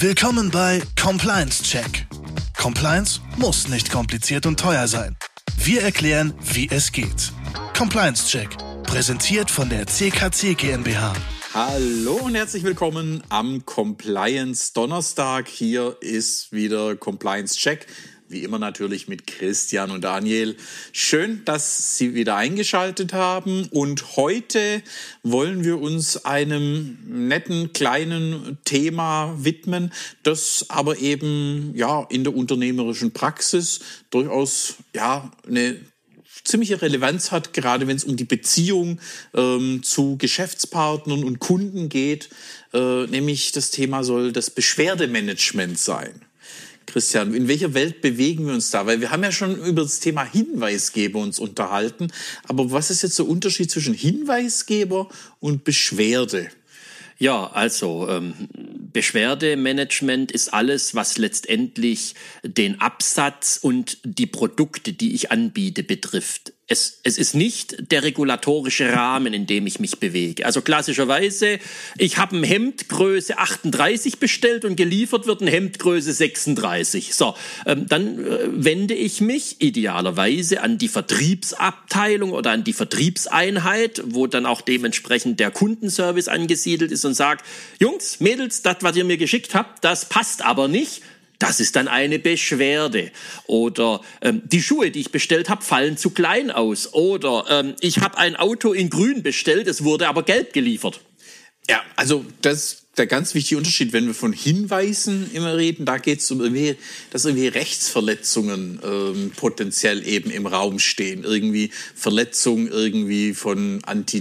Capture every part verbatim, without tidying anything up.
Willkommen bei Compliance Check. Compliance muss nicht kompliziert und teuer sein. Wir erklären, wie es geht. Compliance Check, präsentiert von der C K C GmbH. Hallo und herzlich willkommen am Compliance Donnerstag. Hier ist wieder Compliance Check. Wie immer natürlich mit Christian und Daniel. Schön, dass Sie wieder eingeschaltet haben. Und heute wollen wir uns einem netten kleinen Thema widmen, das aber eben ja in der unternehmerischen Praxis durchaus ja eine ziemliche Relevanz hat, gerade wenn es um die Beziehung ähm, zu Geschäftspartnern und Kunden geht. Äh, nämlich das Thema soll das Beschwerdemanagement sein. Christian, in welcher Welt bewegen wir uns da? Weil wir haben ja schon über das Thema Hinweisgeber uns unterhalten. Aber was ist jetzt der Unterschied zwischen Hinweisgeber und Beschwerde? Ja, also ähm, Beschwerdemanagement ist alles, was letztendlich den Absatz und die Produkte, die ich anbiete, betrifft. Es, es ist nicht der regulatorische Rahmen, in dem ich mich bewege. Also klassischerweise, ich habe ein Hemd Größe achtunddreißig bestellt und geliefert wird ein Hemd Größe sechsunddreißig. So, ähm, dann äh, wende ich mich idealerweise an die Vertriebsabteilung oder an die Vertriebseinheit, wo dann auch dementsprechend der Kundenservice angesiedelt ist und sage, Jungs, Mädels, das, was ihr mir geschickt habt, das passt aber nicht. Das ist dann eine Beschwerde. Oder ähm, die Schuhe, die ich bestellt habe, fallen zu klein aus. Oder ähm, ich habe ein Auto in grün bestellt, es wurde aber gelb geliefert. Ja, also das der ganz wichtige Unterschied, wenn wir von Hinweisen immer reden, da geht es um irgendwie, dass irgendwie Rechtsverletzungen ähm, potenziell eben im Raum stehen. Irgendwie Verletzungen irgendwie von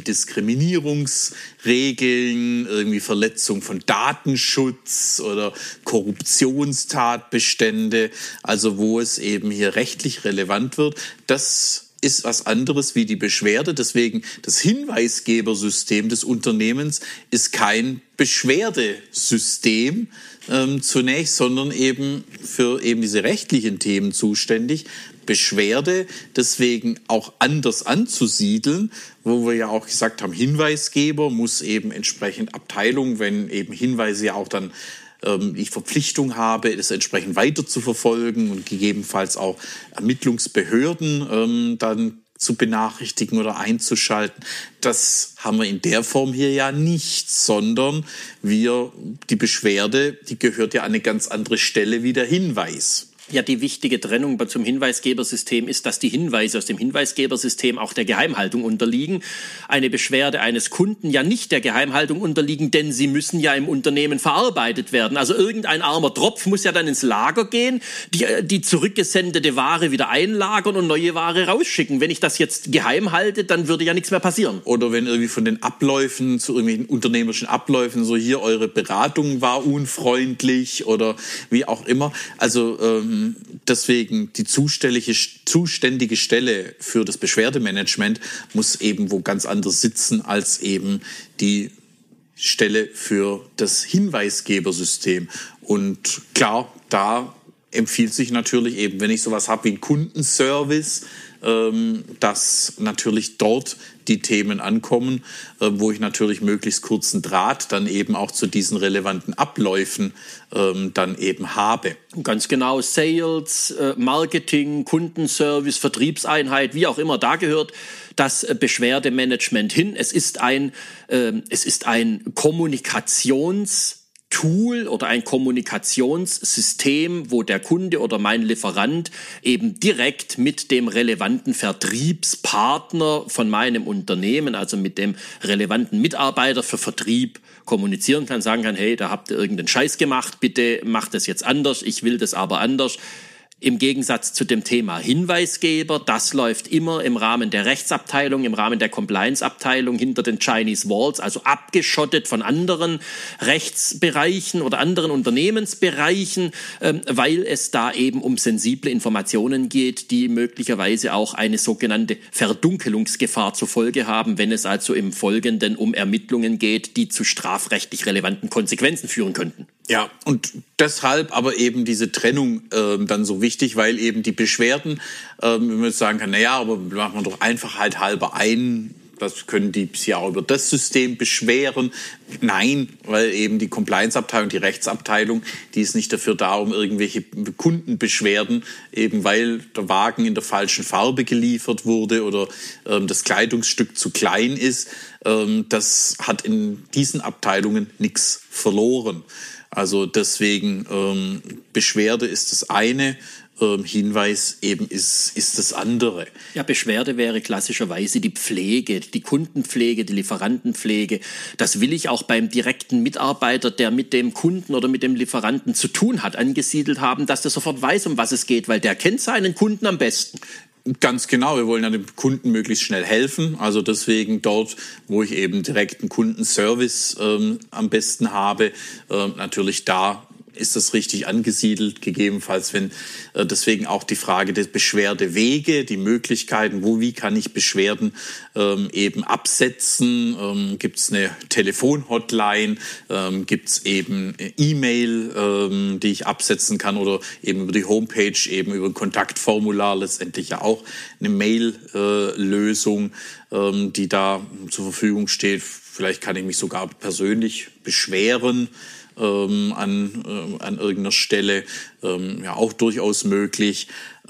Antidiskriminierungsregeln, irgendwie Verletzung von Datenschutz oder Korruptionstatbestände, also wo es eben hier rechtlich relevant wird. Das ist was anderes wie die Beschwerde. Deswegen das Hinweisgebersystem des Unternehmens ist kein Beschwerdesystem ähm, zunächst, sondern eben für eben diese rechtlichen Themen zuständig. Beschwerde deswegen auch anders anzusiedeln, wo wir ja auch gesagt haben, Hinweisgeber muss eben entsprechend Abteilung, wenn eben Hinweise ja auch dann ich Verpflichtung habe, das entsprechend weiter zu verfolgen und gegebenenfalls auch Ermittlungsbehörden ähm, dann zu benachrichtigen oder einzuschalten. Das haben wir in der Form hier ja nicht, sondern wir, die Beschwerde, die gehört ja an eine ganz andere Stelle wie der Hinweis. Ja, die wichtige Trennung zum Hinweisgebersystem ist, dass die Hinweise aus dem Hinweisgebersystem auch der Geheimhaltung unterliegen. Eine Beschwerde eines Kunden ja nicht der Geheimhaltung unterliegen, denn sie müssen ja im Unternehmen verarbeitet werden. Also irgendein armer Tropf muss ja dann ins Lager gehen, die, die zurückgesendete Ware wieder einlagern und neue Ware rausschicken. Wenn ich das jetzt geheim halte, dann würde ja nichts mehr passieren. Oder wenn irgendwie von den Abläufen zu irgendwelchen unternehmerischen Abläufen, so hier eure Beratung war unfreundlich oder wie auch immer. Also ähm, deswegen die zuständige, zuständige Stelle für das Beschwerdemanagement muss eben wo ganz anders sitzen als eben die Stelle für das Hinweisgebersystem. Und klar, da empfiehlt sich natürlich eben, wenn ich sowas habe wie einen Kundenservice, ähm, dass natürlich dort die Themen ankommen, äh, wo ich natürlich möglichst kurzen Draht dann eben auch zu diesen relevanten Abläufen ähm, dann eben habe. Ganz genau, Sales, äh, Marketing, Kundenservice, Vertriebseinheit, wie auch immer, da gehört das Beschwerdemanagement hin. Es ist ein, äh, es ist ein Kommunikations- Tool oder ein Kommunikationssystem, wo der Kunde oder mein Lieferant eben direkt mit dem relevanten Vertriebspartner von meinem Unternehmen, also mit dem relevanten Mitarbeiter für Vertrieb kommunizieren kann, sagen kann, hey, da habt ihr irgendeinen Scheiß gemacht, bitte macht das jetzt anders, ich will das aber anders. Im Gegensatz zu dem Thema Hinweisgeber, das läuft immer im Rahmen der Rechtsabteilung, im Rahmen der Compliance-Abteilung hinter den Chinese Walls, also abgeschottet von anderen Rechtsbereichen oder anderen Unternehmensbereichen, weil es da eben um sensible Informationen geht, die möglicherweise auch eine sogenannte Verdunkelungsgefahr zur Folge haben, wenn es also im Folgenden um Ermittlungen geht, die zu strafrechtlich relevanten Konsequenzen führen könnten. Ja, und deshalb aber eben diese Trennung äh, dann so wichtig, weil eben die Beschwerden, äh, wenn man jetzt sagen kann, naja, aber machen wir doch einfach halt halber ein das können die sich auch über das System beschweren. Nein, weil eben die Compliance-Abteilung, die Rechtsabteilung, die ist nicht dafür da, um irgendwelche Kundenbeschwerden, eben weil der Wagen in der falschen Farbe geliefert wurde oder ähm, das Kleidungsstück zu klein ist. Ähm, das hat in diesen Abteilungen nichts verloren. Also deswegen, ähm, Beschwerde ist das eine, ähm, Hinweis eben ist, ist das andere. Ja, Beschwerde wäre klassischerweise die Pflege, die Kundenpflege, die Lieferantenpflege. Das will ich auch beim direkten Mitarbeiter, der mit dem Kunden oder mit dem Lieferanten zu tun hat, angesiedelt haben, dass der sofort weiß, um was es geht, weil der kennt seinen Kunden am besten. Ganz genau, wir wollen ja dem Kunden möglichst schnell helfen. Also deswegen dort, wo ich eben direkten Kundenservice ähm, am besten habe, äh, natürlich da ist das richtig angesiedelt, gegebenenfalls, wenn äh, deswegen auch die Frage der Beschwerdewege, die Möglichkeiten, wo, wie kann ich Beschwerden ähm, eben absetzen, ähm, gibt es eine Telefonhotline, ähm, gibt es eben E-Mail, ähm, die ich absetzen kann oder eben über die Homepage, eben über ein Kontaktformular, letztendlich ja auch eine Mail-Lösung, äh, ähm, die da zur Verfügung steht. Vielleicht kann ich mich sogar persönlich beschweren, Ähm, an, äh, an irgendeiner Stelle, ähm, ja auch durchaus möglich.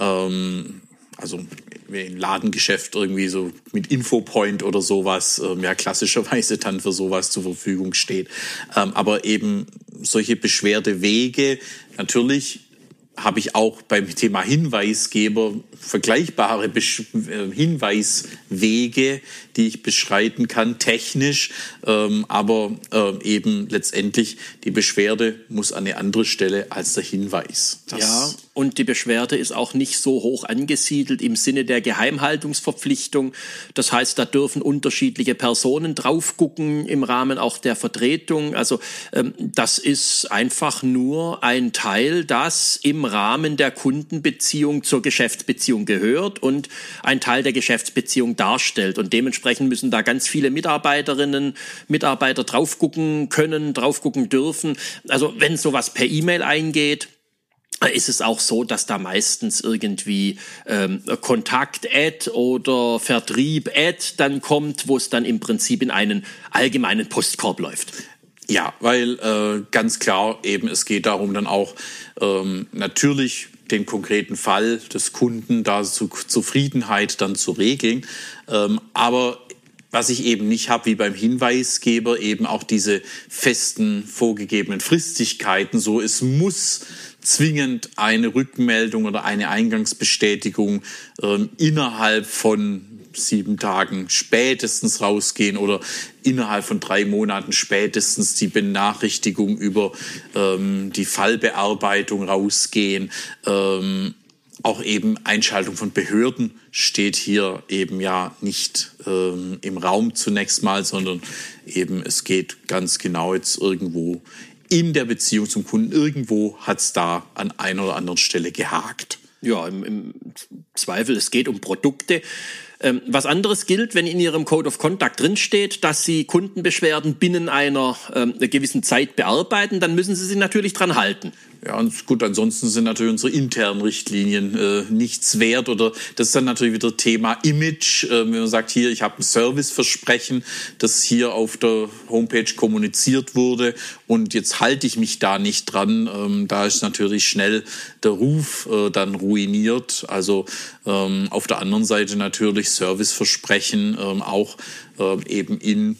Ähm, also im Ladengeschäft irgendwie so mit Infopoint oder sowas, ähm, ja klassischerweise dann für sowas zur Verfügung steht. Ähm, aber eben solche Beschwerdewege, natürlich habe ich auch beim Thema Hinweisgeber vergleichbare Besch- äh, Hinweiswege, die ich beschreiten kann, technisch, ähm, aber äh, eben letztendlich die Beschwerde muss an eine andere Stelle als der Hinweis. Das ja, und die Beschwerde ist auch nicht so hoch angesiedelt im Sinne der Geheimhaltungsverpflichtung. Das heißt, da dürfen unterschiedliche Personen drauf gucken im Rahmen auch der Vertretung. Also ähm, das ist einfach nur ein Teil, das im Rahmen der Kundenbeziehung zur Geschäftsbeziehung gehört und ein Teil der Geschäftsbeziehung darstellt. Und dementsprechend müssen da ganz viele Mitarbeiterinnen, Mitarbeiter drauf gucken können, drauf gucken dürfen. Also wenn sowas per E-Mail eingeht, ist es auch so, dass da meistens irgendwie ähm, Kontakt-Ad oder Vertrieb-Ad dann kommt, wo es dann im Prinzip in einen allgemeinen Postkorb läuft. Ja, weil äh, ganz klar eben es geht darum dann auch ähm, natürlich den konkreten Fall des Kunden da zu Zufriedenheit dann zu regeln. Ähm, aber was ich eben nicht habe, wie beim Hinweisgeber, eben auch diese festen vorgegebenen Fristigkeiten. So, es muss zwingend eine Rückmeldung oder eine Eingangsbestätigung ähm, innerhalb von sieben Tagen spätestens rausgehen oder innerhalb von drei Monaten spätestens die Benachrichtigung über ähm, die Fallbearbeitung rausgehen. Ähm, auch eben Einschaltung von Behörden steht hier eben ja nicht ähm, im Raum zunächst mal, sondern eben es geht ganz genau jetzt irgendwo in der Beziehung zum Kunden, irgendwo hat es da an einer oder anderen Stelle gehakt. Ja, im, im Zweifel, es geht um Produkte. Ähm, was anderes gilt, wenn in Ihrem Code of Conduct drinsteht, dass Sie Kundenbeschwerden binnen einer ähm, gewissen Zeit bearbeiten, dann müssen Sie sich natürlich dran halten. Ja, und gut, ansonsten sind natürlich unsere internen Richtlinien äh, nichts wert. Oder das ist dann natürlich wieder Thema Image. Äh, wenn man sagt, hier, ich habe ein Serviceversprechen, das hier auf der Homepage kommuniziert wurde und jetzt halte ich mich da nicht dran. Ähm, da ist natürlich schnell der Ruf äh, dann ruiniert. Also ähm, auf der anderen Seite natürlich Serviceversprechen ähm, auch äh, eben in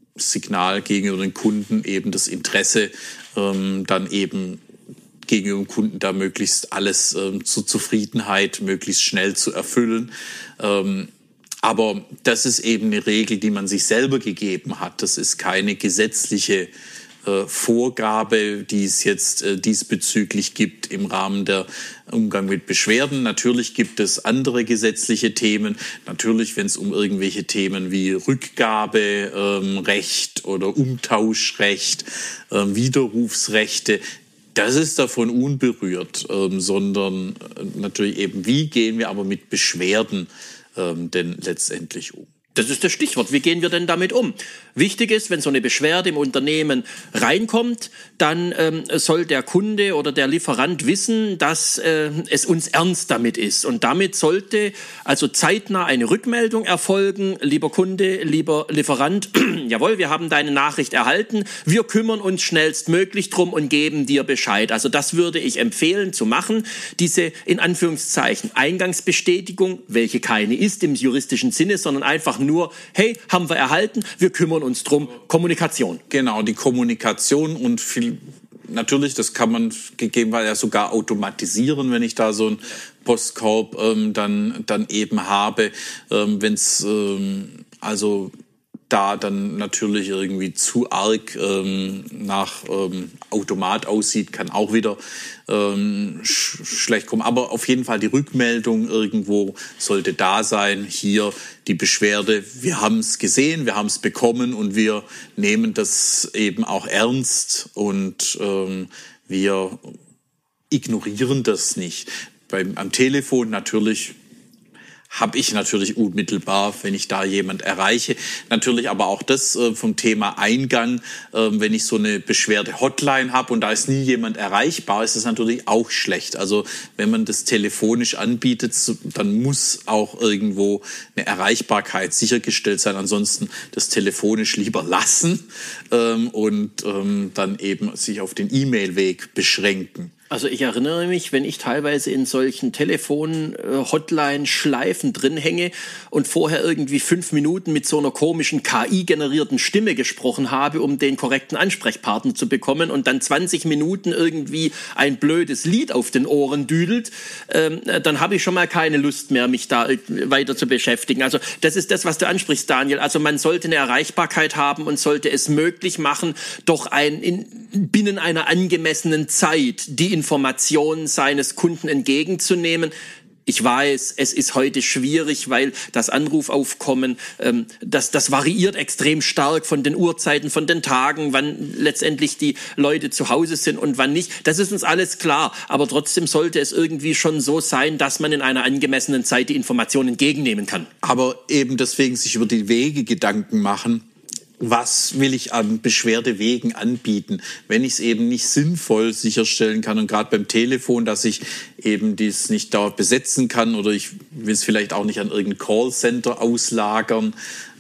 Signal gegenüber den Kunden eben das Interesse ähm, dann eben gegenüber dem Kunden da möglichst alles ähm, zur Zufriedenheit möglichst schnell zu erfüllen. Ähm, aber das ist eben eine Regel, die man sich selber gegeben hat. Das ist keine gesetzliche äh, Vorgabe, die es jetzt äh, diesbezüglich gibt im Rahmen der Umgang mit Beschwerden. Natürlich gibt es andere gesetzliche Themen. Natürlich, wenn es um irgendwelche Themen wie Rückgaberecht ähm, oder Umtauschrecht, äh, Widerrufsrechte, das ist davon unberührt, ähm, sondern äh, natürlich eben, wie gehen wir aber mit Beschwerden ähm, denn letztendlich um? Das ist das Stichwort. Wie gehen wir denn damit um? Wichtig ist, wenn so eine Beschwerde im Unternehmen reinkommt, dann ähm, soll der Kunde oder der Lieferant wissen, dass äh, es uns ernst damit ist. Und damit sollte also zeitnah eine Rückmeldung erfolgen. Lieber Kunde, lieber Lieferant, jawohl, wir haben deine Nachricht erhalten. Wir kümmern uns schnellstmöglich drum und geben dir Bescheid. Also das würde ich empfehlen zu machen. Diese in Anführungszeichen Eingangsbestätigung, welche keine ist im juristischen Sinne, sondern einfach nur, hey, haben wir erhalten, wir kümmern uns drum, Kommunikation. Genau, die Kommunikation und viel, natürlich, das kann man gegebenenfalls ja sogar automatisieren, wenn ich da so einen Postkorb ähm, dann, dann eben habe, ähm, wenn es ähm, also da dann natürlich irgendwie zu arg ähm, nach ähm, Automat aussieht, kann auch wieder ähm, sch- schlecht kommen. Aber auf jeden Fall die Rückmeldung irgendwo sollte da sein. Hier die Beschwerde, wir haben es gesehen, wir haben es bekommen und wir nehmen das eben auch ernst und ähm, wir ignorieren das nicht. Beim, am Telefon natürlich habe ich natürlich unmittelbar, wenn ich da jemand erreiche. Natürlich aber auch das äh, vom Thema Eingang, äh, wenn ich so eine Beschwerde-Hotline habe und da ist nie jemand erreichbar, ist das natürlich auch schlecht. Also wenn man das telefonisch anbietet, dann muss auch irgendwo eine Erreichbarkeit sichergestellt sein. Ansonsten das telefonisch lieber lassen ähm, und ähm, dann eben sich auf den E-Mail-Weg beschränken. Also ich erinnere mich, wenn ich teilweise in solchen Telefon-Hotline-Schleifen drin hänge und vorher irgendwie fünf Minuten mit so einer komischen K I-generierten Stimme gesprochen habe, um den korrekten Ansprechpartner zu bekommen und dann zwanzig Minuten irgendwie ein blödes Lied auf den Ohren düdelt, ähm, dann habe ich schon mal keine Lust mehr, mich da weiter zu beschäftigen. Also das ist das, was du ansprichst, Daniel. Also man sollte eine Erreichbarkeit haben und sollte es möglich machen, doch ein, in, binnen einer angemessenen Zeit die Informationen seines Kunden entgegenzunehmen. Ich weiß, es ist heute schwierig, weil das Anrufaufkommen, ähm, das, das variiert extrem stark von den Uhrzeiten, von den Tagen, wann letztendlich die Leute zu Hause sind und wann nicht. Das ist uns alles klar. Aber trotzdem sollte es irgendwie schon so sein, dass man in einer angemessenen Zeit die Informationen entgegennehmen kann. Aber eben deswegen sich über die Wege Gedanken machen. Was will ich an Beschwerdewegen anbieten, wenn ich es eben nicht sinnvoll sicherstellen kann und gerade beim Telefon, dass ich eben dies nicht dauernd besetzen kann oder ich will es vielleicht auch nicht an irgendein Callcenter auslagern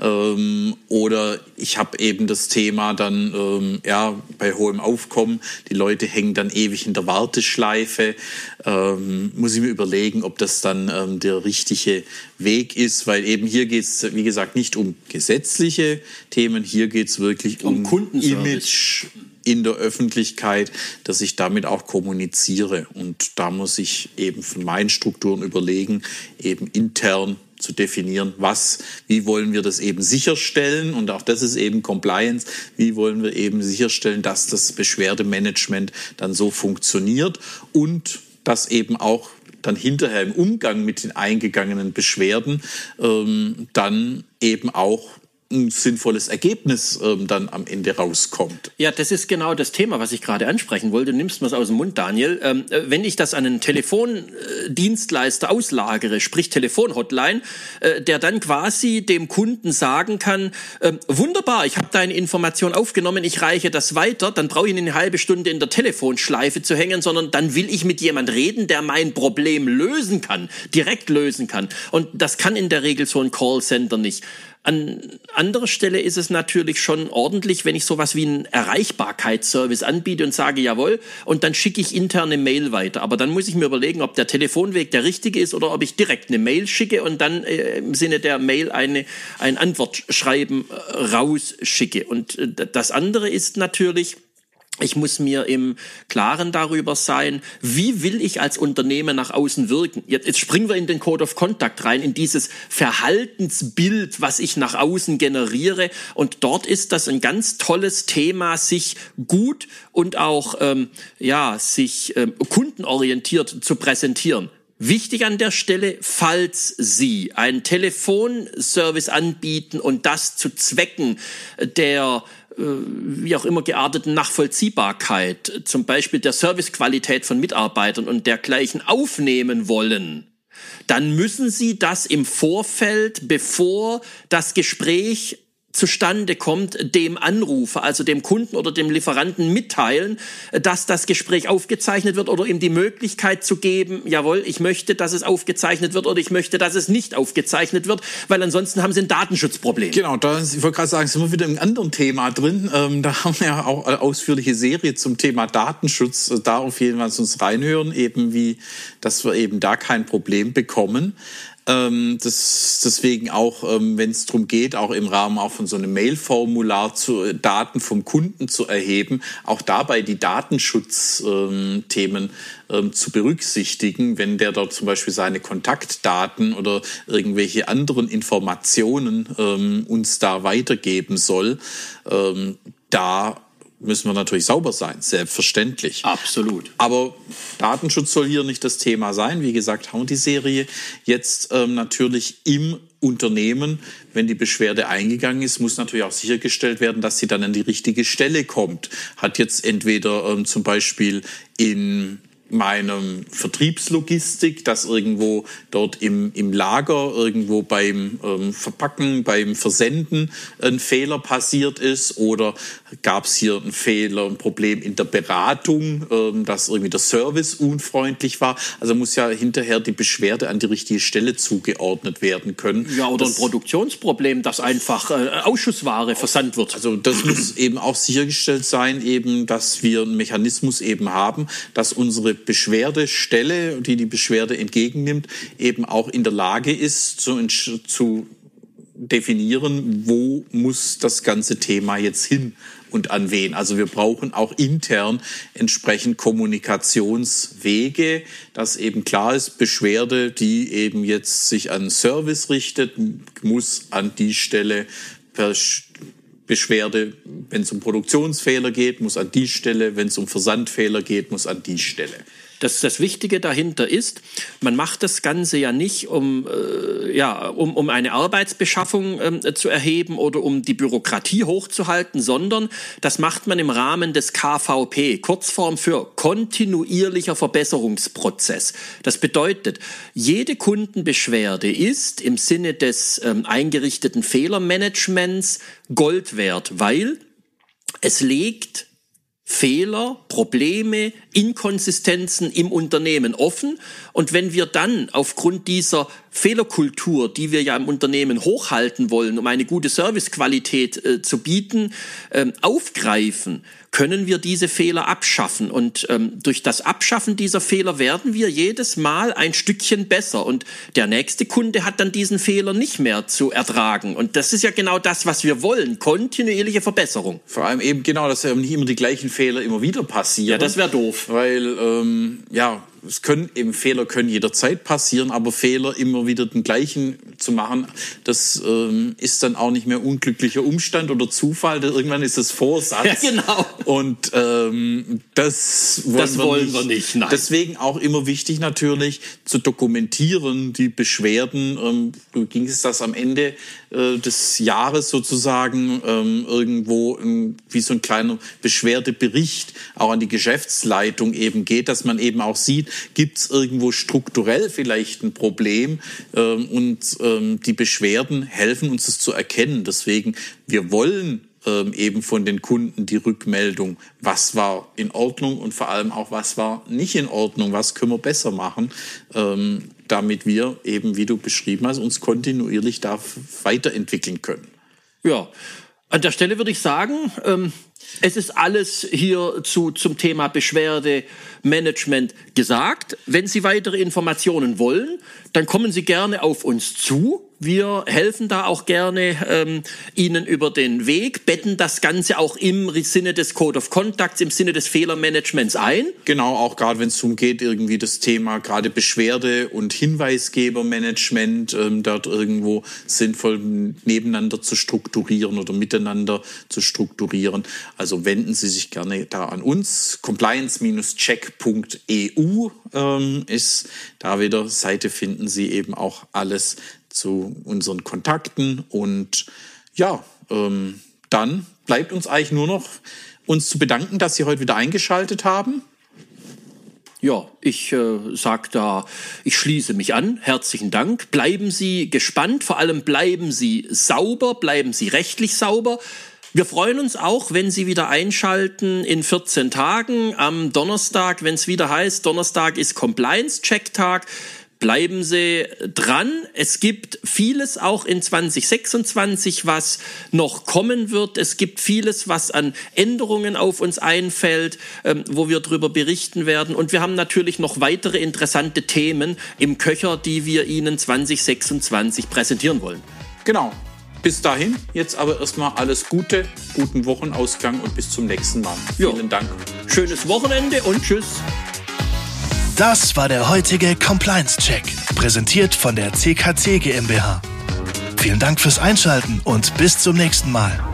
ähm, oder ich habe eben das Thema dann ähm, ja bei hohem Aufkommen, die Leute hängen dann ewig in der Warteschleife, ähm, muss ich mir überlegen, ob das dann ähm, der richtige Weg ist, weil eben hier geht es, wie gesagt, nicht um gesetzliche Themen, hier geht es wirklich um, um Image in der Öffentlichkeit, dass ich damit auch kommuniziere. Und da muss ich eben von meinen Strukturen überlegen, eben intern zu definieren, was, wie wollen wir das eben sicherstellen, und auch das ist eben Compliance, wie wollen wir eben sicherstellen, dass das Beschwerdemanagement dann so funktioniert und dass eben auch dann hinterher im Umgang mit den eingegangenen Beschwerden ähm, dann eben auch ein sinnvolles Ergebnis ähm, dann am Ende rauskommt. Ja, das ist genau das Thema, was ich gerade ansprechen wollte. Du nimmst mir es aus dem Mund, Daniel. Ähm, wenn ich das an einen Telefondienstleister auslagere, sprich Telefonhotline, äh, der dann quasi dem Kunden sagen kann, äh, wunderbar, ich habe deine Information aufgenommen, ich reiche das weiter, dann brauche ich nicht eine halbe Stunde in der Telefonschleife zu hängen, sondern dann will ich mit jemand reden, der mein Problem lösen kann, direkt lösen kann. Und das kann in der Regel so ein Callcenter nicht. An anderer Stelle ist es natürlich schon ordentlich, wenn ich sowas wie einen Erreichbarkeitsservice anbiete und sage, jawohl, und dann schicke ich interne Mail weiter. Aber dann muss ich mir überlegen, ob der Telefonweg der richtige ist oder ob ich direkt eine Mail schicke und dann äh, im Sinne der Mail eine, ein Antwortschreiben äh, rausschicke. Und äh, das andere ist natürlich, ich muss mir im Klaren darüber sein, wie will ich als Unternehmen nach außen wirken. Jetzt, jetzt springen wir in den Code of Conduct rein, in dieses Verhaltensbild, was ich nach außen generiere. Und dort ist das ein ganz tolles Thema, sich gut und auch ähm, ja, sich ähm, kundenorientiert zu präsentieren. Wichtig an der Stelle, falls Sie einen Telefonservice anbieten und das zu Zwecken der wie auch immer gearteten Nachvollziehbarkeit, zum Beispiel der Servicequalität von Mitarbeitern und dergleichen aufnehmen wollen, dann müssen Sie das im Vorfeld, bevor das Gespräch zustande kommt, dem Anrufer, also dem Kunden oder dem Lieferanten mitteilen, dass das Gespräch aufgezeichnet wird oder ihm die Möglichkeit zu geben, jawohl, ich möchte, dass es aufgezeichnet wird oder ich möchte, dass es nicht aufgezeichnet wird, weil ansonsten haben Sie ein Datenschutzproblem. Genau, da, ich wollte gerade sagen, sind wir wieder im anderen Thema drin. Ähm, da haben wir ja auch eine ausführliche Serie zum Thema Datenschutz. Da auf jeden Fall uns reinhören, eben wie, dass wir eben da kein Problem bekommen. Ähm, das, deswegen auch, ähm, wenn es darum geht, auch im Rahmen auch von so einem Mail-Formular zu äh, Daten vom Kunden zu erheben, auch dabei die Datenschutzthemen ähm, ähm, zu berücksichtigen, wenn der dort zum Beispiel seine Kontaktdaten oder irgendwelche anderen Informationen ähm, uns da weitergeben soll, ähm, da müssen wir natürlich sauber sein, selbstverständlich. Absolut. Aber Datenschutz soll hier nicht das Thema sein. Wie gesagt, haben wir die Serie jetzt ähm, natürlich im Unternehmen, wenn die Beschwerde eingegangen ist, muss natürlich auch sichergestellt werden, dass sie dann an die richtige Stelle kommt. Hat jetzt entweder ähm, zum Beispiel in meinem Vertriebslogistik, dass irgendwo dort im, im Lager, irgendwo beim ähm, Verpacken, beim Versenden ein Fehler passiert ist, oder gab es hier einen Fehler, ein Problem in der Beratung, ähm, dass irgendwie der Service unfreundlich war. Also muss ja hinterher die Beschwerde an die richtige Stelle zugeordnet werden können. Ja, oder das, ein Produktionsproblem, dass einfach äh, Ausschussware versandt wird. Also das muss eben auch sichergestellt sein, eben, dass wir einen Mechanismus eben haben, dass unsere Beschwerdestelle, die die Beschwerde entgegennimmt, eben auch in der Lage ist, zu, zu definieren, wo muss das ganze Thema jetzt hin und an wen. Also wir brauchen auch intern entsprechend Kommunikationswege, dass eben klar ist, Beschwerde, die eben jetzt sich an Service richtet, muss an die Stelle per Beschwerde, wenn es um Produktionsfehler geht, muss an die Stelle, wenn es um Versandfehler geht, muss an die Stelle. Das, das Wichtige dahinter ist, man macht das Ganze ja nicht, um, äh, ja, um, um eine Arbeitsbeschaffung äh, zu erheben oder um die Bürokratie hochzuhalten, sondern das macht man im Rahmen des K V P, Kurzform für kontinuierlicher Verbesserungsprozess. Das bedeutet, jede Kundenbeschwerde ist im Sinne des ähm, eingerichteten Fehlermanagements Gold wert, weil es legt Fehler, Probleme, Inkonsistenzen im Unternehmen offen. Und wenn wir dann aufgrund dieser Fehlerkultur, die wir ja im Unternehmen hochhalten wollen, um eine gute Servicequalität äh, zu bieten, ähm, aufgreifen, können wir diese Fehler abschaffen. Und ähm, durch das Abschaffen dieser Fehler werden wir jedes Mal ein Stückchen besser. Und der nächste Kunde hat dann diesen Fehler nicht mehr zu ertragen. Und das ist ja genau das, was wir wollen. Kontinuierliche Verbesserung. Vor allem eben genau, dass ja nicht immer die gleichen Fehler immer wieder passieren. Ja, das wäre doof. Weil, ähm, ja, es können eben Fehler können jederzeit passieren, aber Fehler immer wieder den gleichen zu machen, das ähm, ist dann auch nicht mehr unglücklicher Umstand oder Zufall. Irgendwann ist es Vorsatz. Ja, genau. Und ähm, das wollen, das wir, wollen nicht. wir nicht. Nein. Deswegen auch immer wichtig natürlich zu dokumentieren, die Beschwerden. Ähm, ging es das am Ende äh, des Jahres sozusagen ähm, irgendwo ähm, wie so ein kleiner Beschwerdebericht auch an die Geschäftsleitung eben geht, dass man eben auch sieht, gibt es irgendwo strukturell vielleicht ein Problem, ähm, und ähm, die Beschwerden helfen uns das zu erkennen. Deswegen, wir wollen ähm, eben von den Kunden die Rückmeldung, was war in Ordnung und vor allem auch, was war nicht in Ordnung, was können wir besser machen, ähm, damit wir eben, wie du beschrieben hast, uns kontinuierlich da weiterentwickeln können. Ja, an der Stelle würde ich sagen, ähm, es ist alles hier zu, zum Thema Beschwerdemanagement gesagt. Wenn Sie weitere Informationen wollen, dann kommen Sie gerne auf uns zu. Wir helfen da auch gerne ähm, Ihnen über den Weg, betten das Ganze auch im Sinne des Code of Conducts, im Sinne des Fehlermanagements ein. Genau, auch gerade wenn es darum geht, irgendwie das Thema gerade Beschwerde- und Hinweisgebermanagement ähm, dort irgendwo sinnvoll nebeneinander zu strukturieren oder miteinander zu strukturieren. Also wenden Sie sich gerne da an uns. compliance Bindestrich check Punkt e u ähm, ist da wieder Seite, finden Sie eben auch alles zu unseren Kontakten. Und ja, ähm, dann bleibt uns eigentlich nur noch uns zu bedanken, dass Sie heute wieder eingeschaltet haben. Ja, ich äh, sag da, ich schließe mich an. Herzlichen Dank. Bleiben Sie gespannt, vor allem bleiben Sie sauber, bleiben Sie rechtlich sauber. Wir freuen uns auch, wenn Sie wieder einschalten in vierzehn Tagen am Donnerstag, wenn es wieder heißt, Donnerstag ist Compliance-Check-Tag. Bleiben Sie dran. Es gibt vieles auch in zwanzig sechsundzwanzig, was noch kommen wird. Es gibt vieles, was an Änderungen auf uns einfällt, ähm, wo wir darüber berichten werden. Und wir haben natürlich noch weitere interessante Themen im Köcher, die wir Ihnen zwanzig sechsundzwanzig präsentieren wollen. Genau. Bis dahin, jetzt aber erstmal alles Gute, guten Wochenausgang und bis zum nächsten Mal. Jo. Vielen Dank. Schönes Wochenende und tschüss. Das war der heutige Compliance-Check, präsentiert von der C K C GmbH. Vielen Dank fürs Einschalten und bis zum nächsten Mal.